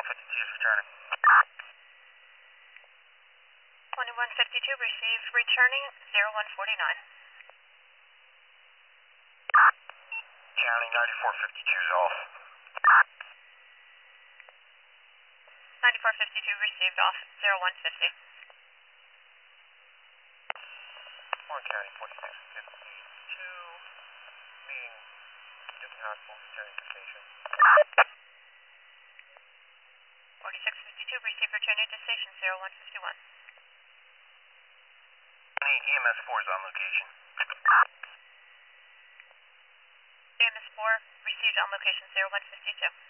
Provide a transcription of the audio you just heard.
is returning. 2152, receive returning 0149. County 9452 is off. 9452 received off 0150. Orange County 4652, meeting Newton Hospital, returning to station. 4652, receive returning to station 0151. EMS 4 is on location. AMS 4 received on location 0152.